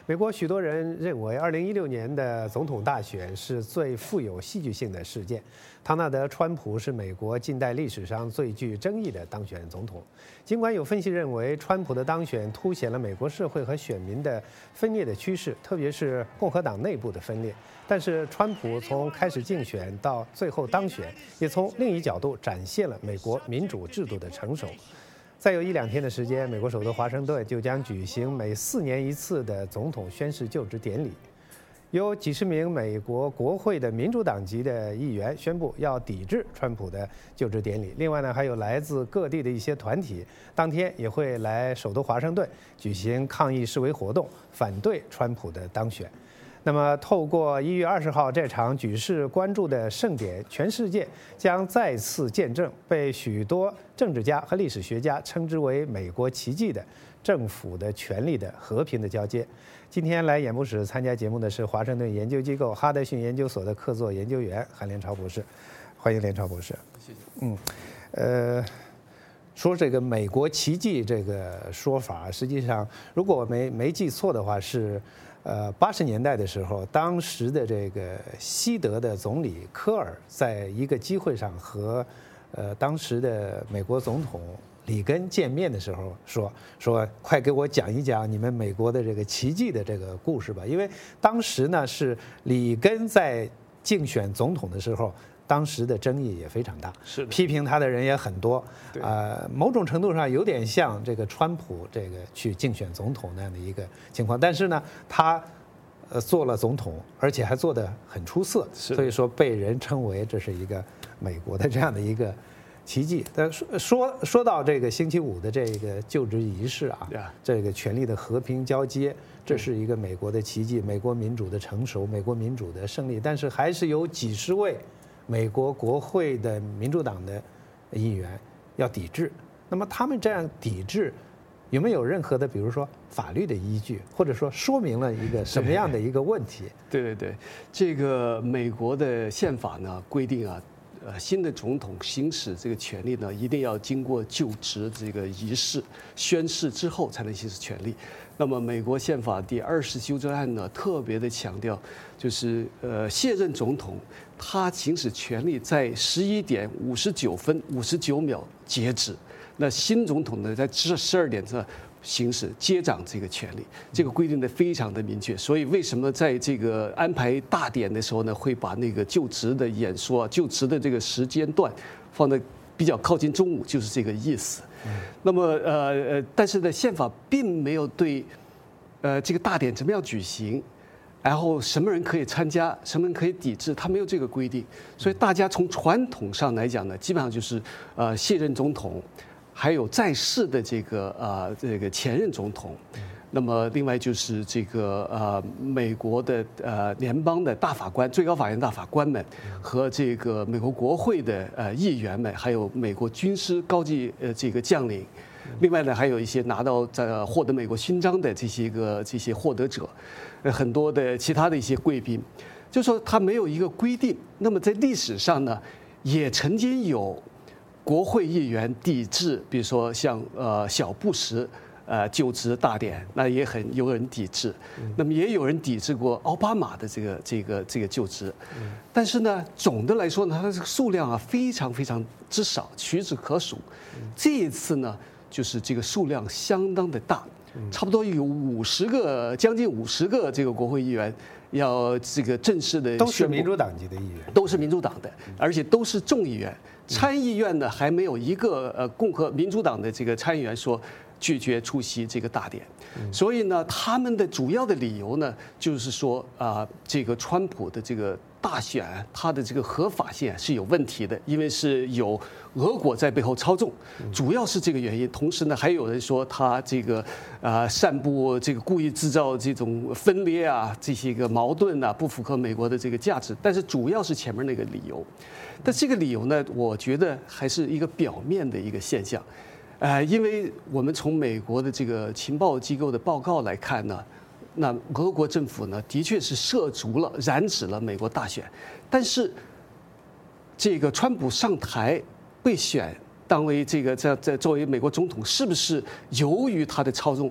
美国许多人认为，2016年的总统大选是最富有戏剧性的事件。唐纳德·川普是美国近代历史上最具争议的当选总统。尽管有分析认为，川普的当选凸显了美国社会和选民的分裂的趋势，特别是共和党内部的分裂，但是川普从开始竞选到最后当选，也从另一角度展现了美国民主制度的成熟。再有1-2天的时间，美国首都华盛顿就将举行每4年一次的总统宣誓就职典礼。有几十名美国国会的民主党籍的议员宣布要抵制川普的就职典礼。另外呢，还有来自各地的一些团体，当天也会来首都华盛顿举行抗议示威活动，反对川普的当选。那么，透过1月20号这场举世关注的盛典，全世界将再次见证被许多政治家和历史学家称之为美国奇迹的政府的权力的和平的交接。今天来演播室参加节目的是华盛顿研究机构哈德逊研究所的客座研究员韩连超博士，欢迎连超博士。 谢谢。 说这个美国奇迹这个说法，实际上如果我没记错的话是。80年代的时候，当时的这个西德的总理科尔在一个机会上和当时的美国总统里根见面的时候说快给我讲一讲你们美国的这个奇迹的这个故事吧。因为当时呢是里根在竞选总统的时候，当时的争议也非常大， 是批评他的人也很多，某种程度上有点像这个川普这个去竞选总统那样的一个情况。但是呢，他做了总统，而且还做得很出色，所以说被人称为这是一个美国的这样的一个奇迹。但说到这个星期五的这个就职仪式啊，这个权力的和平交接，这是一个美国的奇迹，美国民主的成熟，美国民主的胜利。但是还是有几十位美国国会的民主党的议员要抵制。那么他们这样抵制有没有任何的比如说法律的依据，或者说说明了一个什么样的一个问题？ 对，这个美国的宪法呢规定啊，新的总统行使这个权利呢，一定要经过就职这个仪式宣誓之后才能行使权利。那么，美国宪法第20修正案呢，特别的强调，就是卸任总统他行使权利在11点59分59秒截止，那新总统呢在12点行使接掌这个权利，这个规定的非常的明确。所以为什么在这个安排大典的时候呢，会把那个就职的演说啊、就职的这个时间段放在比较靠近中午，就是这个意思。那么但是呢，宪法并没有对这个大典怎么样举行，然后什么人可以参加，什么人可以抵制，它没有这个规定。所以大家从传统上来讲呢，基本上就是卸任总统，还有在世的这个前任总统。那么，另外就是这个美国的联邦的大法官、最高法院大法官们，和这个美国国会的议员们，还有美国军师高级这个将领，另外呢还有一些拿到获得美国勋章的这些获得者，很多的其他的一些贵宾，就说他没有一个规定。那么在历史上呢，也曾经有国会议员抵制，比如说像小布什。就职大典，那也有人抵制，那么也有人抵制过奥巴马的这个就职，但是呢，总的来说呢，它这个数量啊非常非常之少，屈指可数。这一次呢，就是这个数量相当的大，差不多有将近50个这个国会议员要这个正式的都是民主党籍的议员， 都是民主党的，而且都是众议员。参议院呢还没有一个民主党的这个参议员说拒绝出席这个大典，所以呢，他们的主要的理由呢，就是说这个川普的这个大选，它的这个合法性是有问题的，因为是有俄国在背后操纵，主要是这个原因。同时呢，还有人说他这个散布这个故意制造这种分裂啊，这些个矛盾啊，不符合美国的这个价值。但是主要是前面那个理由，但这个理由呢，我觉得还是一个表面的一个现象。因为我们从美国的这个情报机构的报告来看呢，那俄国政府呢的确是染指了美国大选，但是这个川普上台被选当为这个作为美国总统，是不是由于他的操纵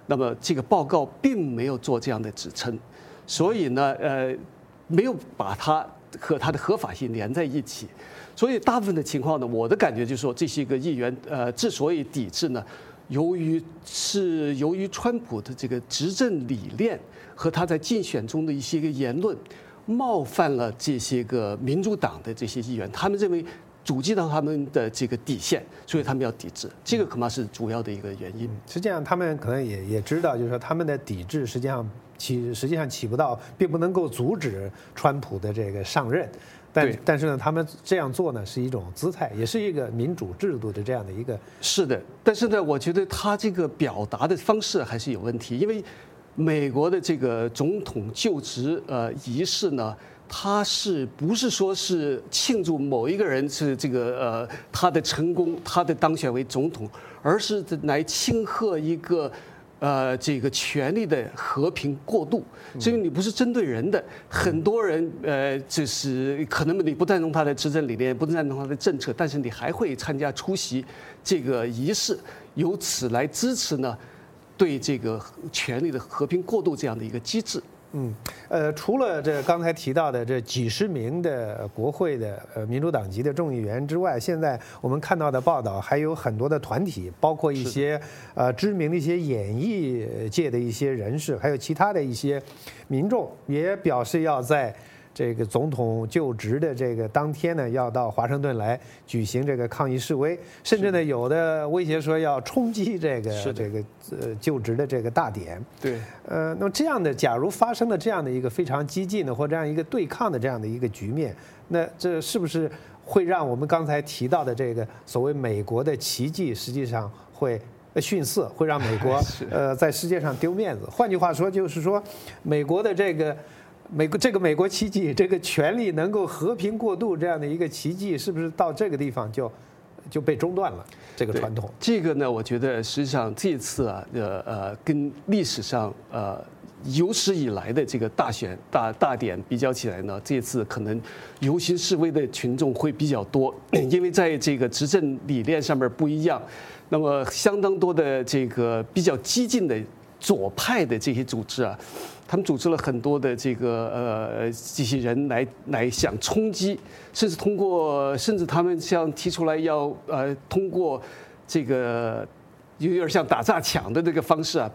那么这个报告并没有做这样的指称，所以呢，没有把它和它的合法性连在一起。所以大部分的情况呢，我的感觉就是说，这些个议员之所以抵制呢，由于川普的这个执政理念和他在竞选中的一些个言论，冒犯了这些个民主党的这些议员，他们认为阻击到他们的这个底线，所以他们要抵制，这个恐怕是主要的一个原因。 实际上，他们可能也知道，就是说他们的抵制实际上起不到，并不能够阻止川普的这个上任。但是呢，他们这样做呢是一种姿态，也是一个民主制度的这样的一个。 是的，但是呢，我觉得他这个表达的方式还是有问题，因为美国的这个总统就职仪式呢，它不是说是庆祝某一个人是这个他的成功，他的当选为总统，而是来庆贺一个这个权力的和平过渡。所以你不是针对人的，很多人就是可能你不赞同他的执政理念，不赞同他的政策，但是你还会参加出席这个仪式，由此来支持呢对这个权力的和平过渡这样的一个机制。 除了这刚才提到的这几十名的国会的民主党籍的众议员之外，现在我们看到的报道还有很多的团体，包括一些知名的一些演艺界的一些人士，还有其他的一些民众也表示要在这个总统就职的这个当天呢，要到华盛顿来举行这个抗议示威，甚至呢有的威胁说要冲击这个就职的这个大典。 对， 那么这样的，假如发生了这样的一个非常激进的或这样一个对抗的这样的一个局面，那这是不是会让我们刚才提到的这个所谓美国的奇迹，实际上会逊色，会让美国在世界上丢面子？换句话说，就是说美国的这个美国奇迹，这个权力能够和平过渡这样的一个奇迹，是不是到这个地方就被中断了这个传统？ 这个呢，我觉得实际上这次啊，跟历史上有史以来的这个大典比较起来呢，这次可能游行示威的群众会比较多，因为在这个执政理念上面不一样，那么相当多的这个比较激进的左派的这些组织啊。他们组织了很多的这些人来想冲击，甚至他们像提出来要通过这个有点像打砸抢的这个方式啊，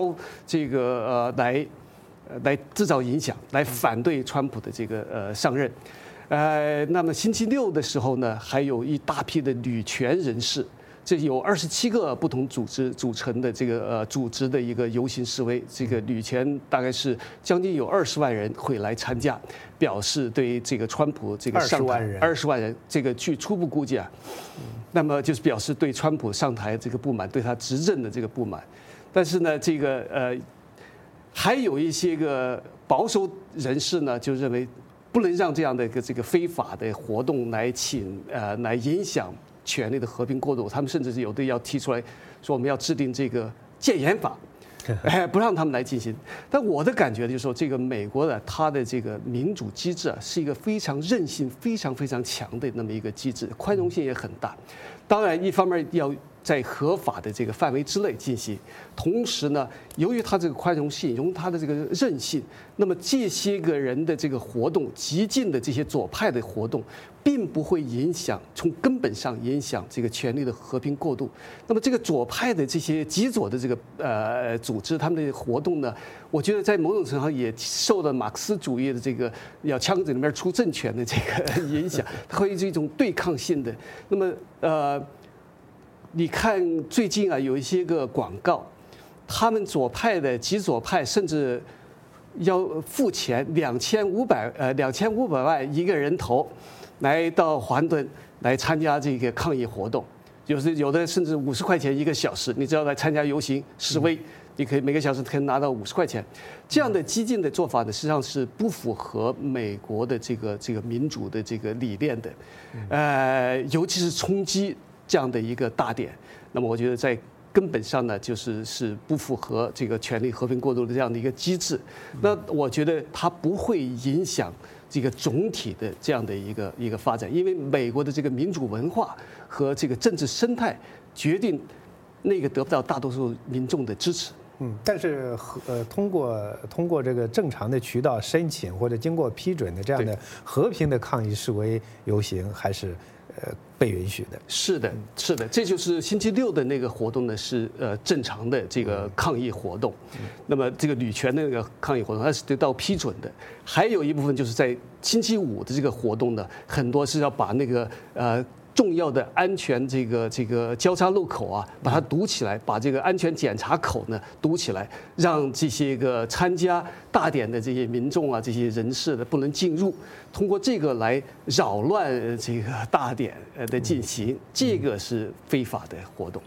来制造影响，来反对川普的这个上任。那么星期六的时候呢，还有一大批的女权人士。这有27个不同组织组成的这个组织的一个游行示威，这个女权大概是将近有20万人会来参加，表示对这个川普这个上台20万人，这个据初步估计啊，那么就是表示对川普上台这个不满，对他执政的这个不满。但是呢，这个还有一些个保守人士呢，就认为不能让这样的一个这个非法的活动来影响权力的和平过渡，他们甚至是有的要提出来说我们要制定这个戒严法，不让他们来进行。但我的感觉就是说，这个美国的它的这个民主机制啊，是一个非常韧性非常非常强的那么一个机制，宽容性也很大。当然，一方面要在合法的这个范围之内进行，同时呢，由于它这个宽容性，由于它的这个韧性，那么这些个人的这个活动，激进的这些左派的活动，并不会从根本上影响这个权力的和平过渡。那么这个左派的这些极左的这个组织，他们的活动呢，我觉得在某种程度上也受到马克思主义的这个要枪子里面出政权的这个影响，它会是一种对抗性的。那么你看最近啊，有一些个广告，他们左派的极左派甚至要付钱2500万一个人头，来到华盛顿来参加这个抗议活动，有的甚至50块钱1个小时，你只要来参加游行示威，你可以每个小时可以拿到50块钱。这样的激进的做法呢，实际上是不符合美国的这个民主的这个理念的，尤其是冲击这样的一个大典。那么我觉得在根本上呢，是不符合这个权力和平过渡的这样的一个机制。那我觉得它不会影响这个总体的这样的一个发展，因为美国的这个民主文化和这个政治生态决定那个得不到大多数民众的支持。 但是通过这个正常的渠道申请或者经过批准的这样的和平的抗议示威游行还是被允许的。 是的，是的，这就是星期六的那个活动呢，是正常的这个抗议活动。那么这个女权的那个抗议活动，它是得到批准的。还有一部分就是在星期五的这个活动呢，很多是要把那个重要的安全这个交叉路口啊，把它堵起来，把这个安全检查口呢堵起来，让这些个参加大典的这些民众啊，这些人士的不能进入，通过这个来扰乱这个大典的进行，这个是非法的活动。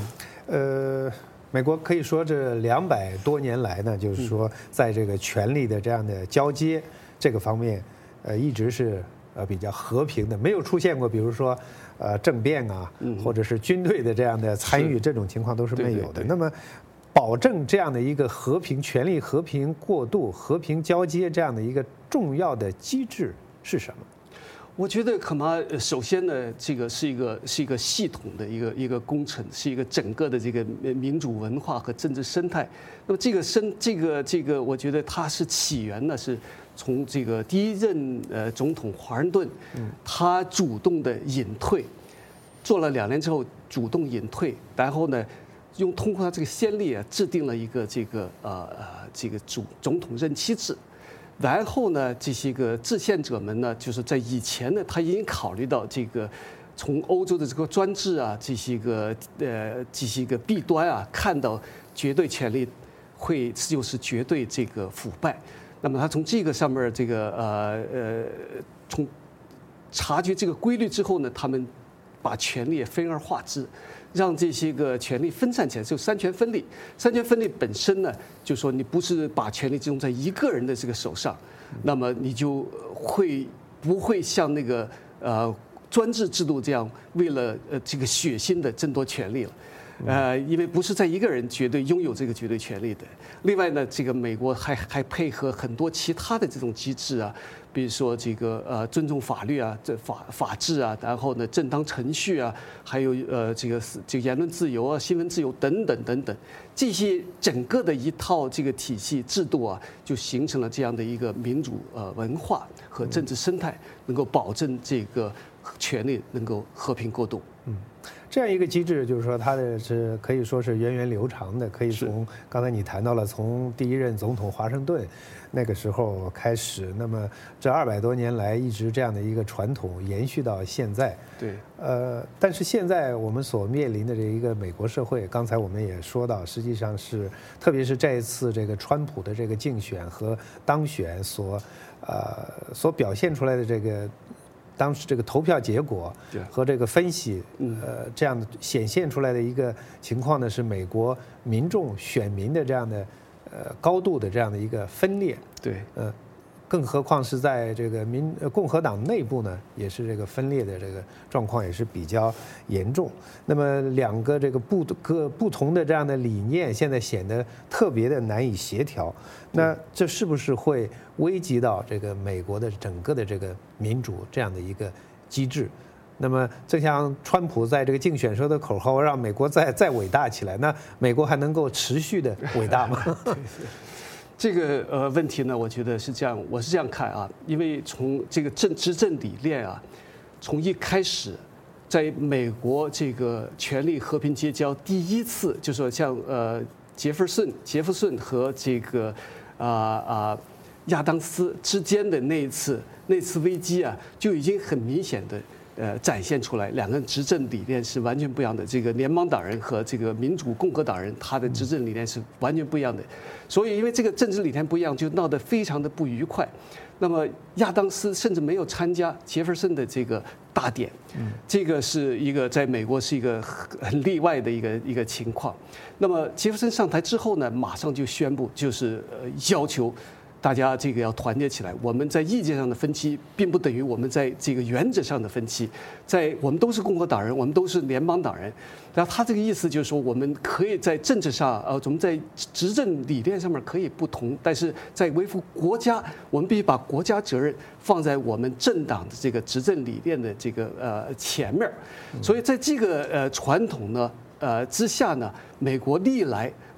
美国可以说这200多年来呢，就是说在这个权力的这样的交接这个方面，一直是比较和平的，没有出现过比如说政变啊，或者是军队的这样的参与，这种情况都是没有的。那么保证这样的一个和平、权力和平过渡、和平交接这样的一个重要的机制是什么？ 我觉得恐怕首先呢，这个是一个系统的一个工程，是一个整个的这个民主文化和政治生态。那么这个，我觉得它是起源呢是从这个第一任总统华盛顿，他主动的隐退，做了2年之后主动隐退，然后呢，通过他这个先例啊，制定了一个这个总统任期制。然后呢，这些个制宪者们呢，就是在以前呢，他已经考虑到这个从欧洲的这个专制啊，这些个弊端啊，看到绝对权力就是绝对这个腐败。那么他从这个上面这个从察觉这个规律之后呢，他们把权力分而化之，让这些个权力分散起来，就三权分立。三权分立本身呢，就说你不是把权力集中在一个人的这个手上，那么你就不会像那个专制制度这样为了这个血腥的争夺权力了。因为不是在一个人绝对拥有这个绝对权利的。另外呢，这个美国还配合很多其他的这种机制啊，比如说这个尊重法律啊，这法治啊，然后呢正当程序啊，还有这个言论自由啊、新闻自由等等等等，这些整个的一套这个体系制度啊，就形成了这样的一个民主文化和政治生态，能够保证这个权力能够和平过渡。 这样一个机制，就是说它的是可以说是源远流长的，可以从刚才你谈到了从第一任总统华盛顿那个时候开始，那么这200多年来一直这样的一个传统延续到现在。 对。 但是现在我们所面临的这一个美国社会，刚才我们也说到，实际上是特别是这一次这个川普的这个竞选和当选所表现出来的这个。当时这个投票结果和这个分析，这样的显现出来的一个情况呢，是美国民众选民的这样的高度的这样的一个分裂。 对， 更何况是在这个共和党内部呢，也是这个分裂的这个状况也是比较严重。那么两个这个不同的这样的理念，现在显得特别的难以协调。那这是不是会危及到这个美国的整个的这个民主这样的一个机制？那么正像川普在这个竞选时候的口号，让美国再伟大起来，那美国还能够持续的伟大吗？ 这个问题呢，我觉得是这样，我是这样看啊，因为从这个执政理念啊，从一开始，在美国这个权力和平结交第一次，就说像杰弗逊和这个亚当斯之间的那次危机啊，就已经很明显的展现出来，两个人执政理念是完全不一样的。这个联邦党人和这个民主共和党人，他的执政理念是完全不一样的。所以因为这个政治理念不一样，就闹得非常的不愉快。那么亚当斯甚至没有参加杰弗逊的这个大典，这个是一个在美国是一个很例外的一个情况。那么杰弗逊上台之后呢，马上就宣布，就是要求大家这个要团结起来。我们在意见上的分歧，并不等于我们在这个原则上的分歧。我们都是共和党人，我们都是联邦党人。然后他这个意思就是说，我们可以在政治上，我们在执政理念上面可以不同，但是在维护国家，我们必须把国家责任放在我们政党的这个执政理念的这个前面。所以在这个传统呢之下呢，美国历来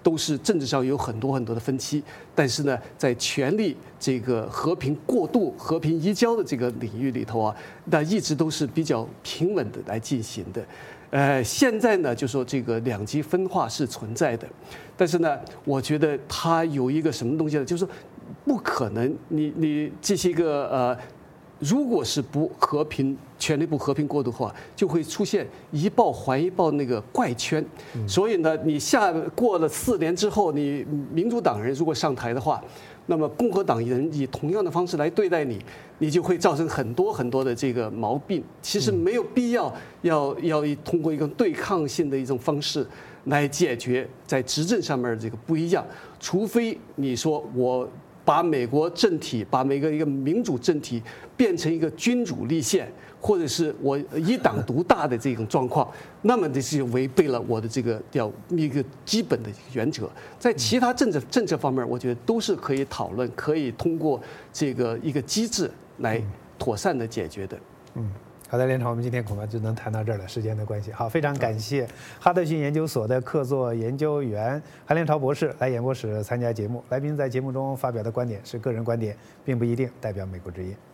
都是政治上有很多很多的分歧，但是呢，在权力这个和平过渡、和平移交的这个领域里头啊，那一直都是比较平稳的来进行的。现在呢，就说这个两极分化是存在的，但是呢，我觉得它有一个什么东西呢？就是说，不可能你这些个如果是不和平、权力不和平过渡的话，就会出现一报还一报那个怪圈。所以呢，你过了4年之后，你民主党人如果上台的话，那么共和党人以同样的方式来对待你，你就会造成很多很多的这个毛病。其实没有必要通过一个对抗性的一种方式来解决在执政上面的这个不一样，除非你说我把美国政体，把每个一个民主政体变成一个君主立宪，或者是我一党独大的这种状况，那么这是违背了我的这个一个基本的原则。在其他政策方面，我觉得都是可以讨论，可以通过这个一个机制来妥善的解决的。 好的，连长，我们今天恐怕就能谈到这儿了，时间的关系。好，非常感谢哈德逊研究所的客座研究员韩连朝博士来演播室参加节目。来宾在节目中发表的观点是个人观点，并不一定代表美国之音。